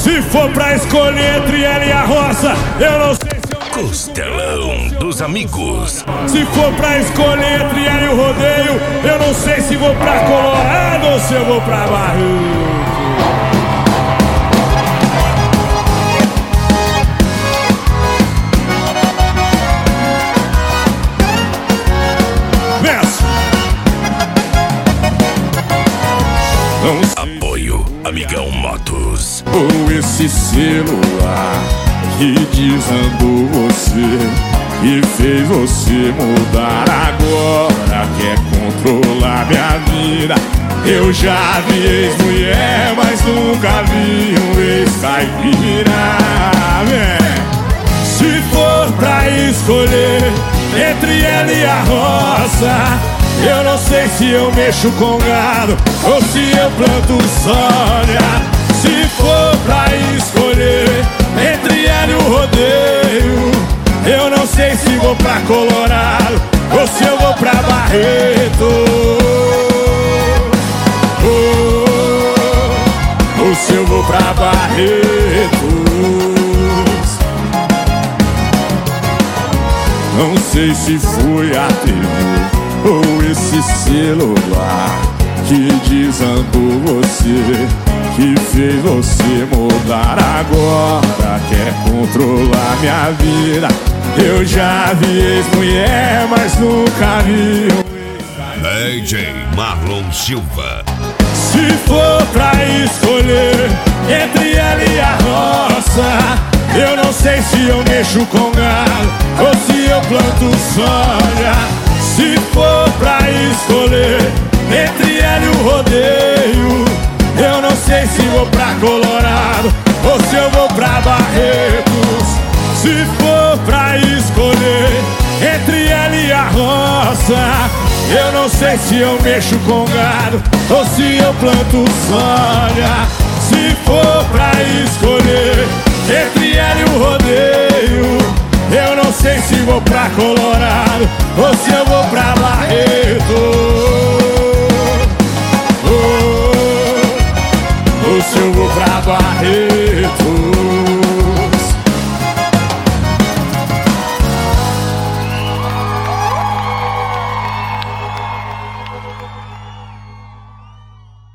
Se for pra escolher entre ela e a roça, eu não sei se eu... Costelão dos amigos. Se for pra escolher entre ela e o rodeio, eu não sei se vou pra Colorado ou se eu vou pra Barreto. Apoio Amigão Motos. Ou esse celular que desandou você e fez você mudar, agora quer controlar minha vida. Eu já vi ex-mulher, mas nunca vi um ex-caipira. Se for pra escolher entre ela e a roça, eu não sei se eu mexo com gado ou se eu planto soja. Se for pra escolher entre ela e o rodeio, eu não sei se vou pra Colorado ou se eu vou pra Barreto. Ou se eu vou pra Barreto. Não sei se foi a TV ou esse celular que desandou você, que fez você mudar, agora quer controlar minha vida. Eu já vi ex-mulher, mas nunca vi um DJ Marlon Silva. Se for pra escolher entre ela e a roça, eu não sei se eu mexo com gado ou se eu planto soja. Se for pra escolher entre ela e o rodeio, eu não sei se vou pra Colorado ou se eu vou pra Barretos. Se for pra escolher entre ela e a roça, eu não sei se eu mexo com gado ou se eu planto soja. Se for pra escolher entre ela e o rodeio, eu não sei se vou pra Colorado ou se eu vou pra Barreto.